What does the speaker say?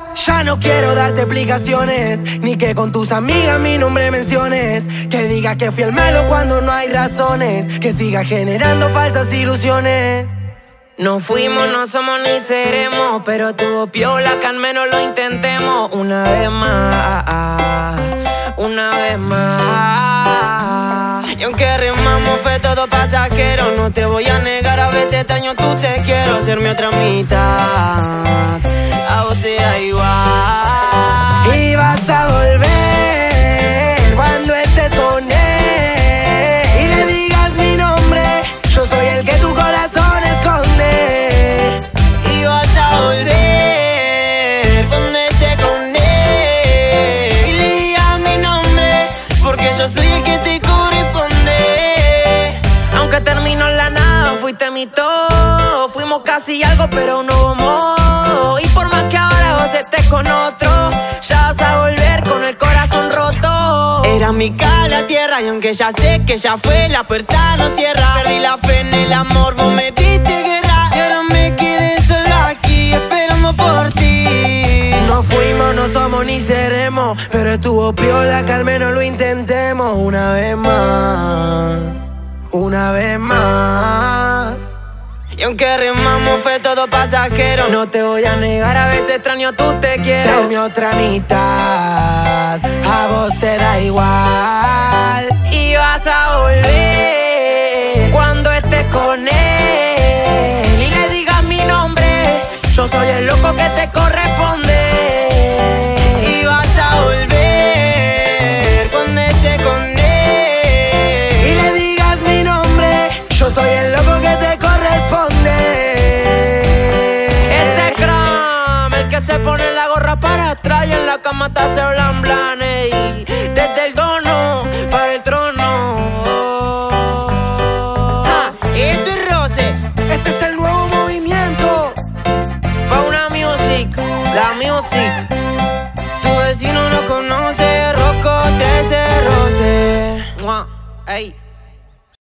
Ya no quiero darte explicaciones, ni que con tus amigas mi nombre menciones. Que digas que fui el malo cuando no hay razones, que sigas generando falsas ilusiones. No fuimos, no somos ni seremos, pero tuvo piola que al menos lo intentemos. Una vez más, una vez más. Y aunque rimamos fue todo pasajero, no te voy a negar, a veces extraño tú te quiero. Ser mi otra mitad, a vos te da igual. Y vas a volver cuando estés con él y le digas mi nombre, yo soy el que tu corazón esconde. Y vas a volver cuando estés con él y le digas mi nombre, porque yo soy el que te corresponde. Aunque terminó en la nada, fuiste mi todo. Fuimos casi algo, pero no hubo amor. Y por más que ahora vos estés con otro, ya vas a volver con el corazón roto. Era mi cala tierra, y aunque ya sé que ya fue, la puerta no cierra. Perdí la fe en el amor, vos me diste guerra, y ahora me quedé sola aquí esperando por ti. No fuimos, no somos ni seremos, pero estuvo piola que al menos lo intentemos. Una vez más, una vez más. Y aunque rimamos fue todo pasajero, no te voy a negar, a veces extraño tú te quiero. Ser mi otra mitad, a vos te da igual. Y vas a volver cuando estés con él y le digas mi nombre, yo soy el loco que te corresponde. Y vas a volver cuando estés con él y le digas mi nombre, yo soy el loco que te corresponde. Este Cram, el que se pone la gorra para atrás y en la cama te hace blan blan, ey. Desde el dono para el trono. Esto es Rose, este es el nuevo movimiento. Fauna Music, la music. Tu vecino no conoce, Rocco 13 Rose. Ey.